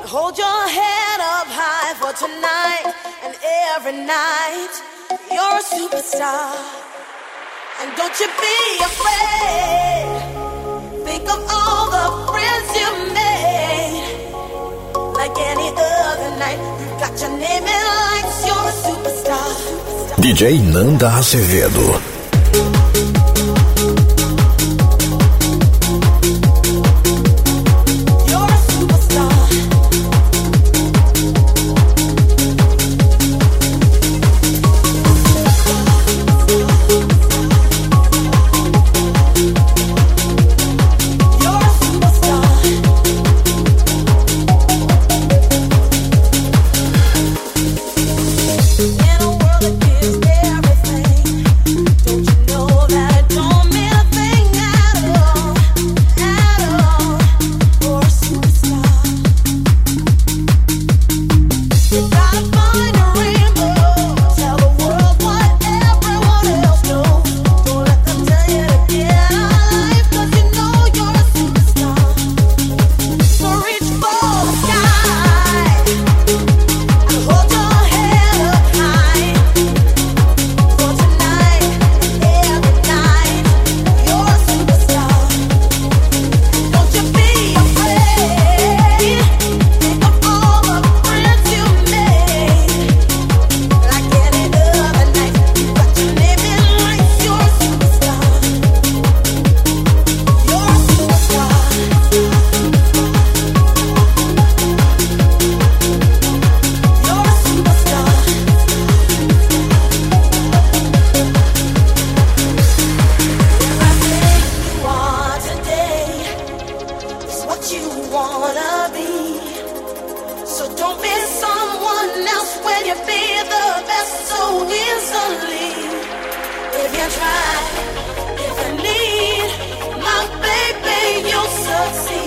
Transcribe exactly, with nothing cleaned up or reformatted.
Hold your head up high for tonight and every night. You're a superstar, and don't you be afraid. Think of all the friends you made. Like any other night, you've got your name in lights. You're a superstar. D J Nanda Azevedo. If you try, if you need, my baby, you'll succeed.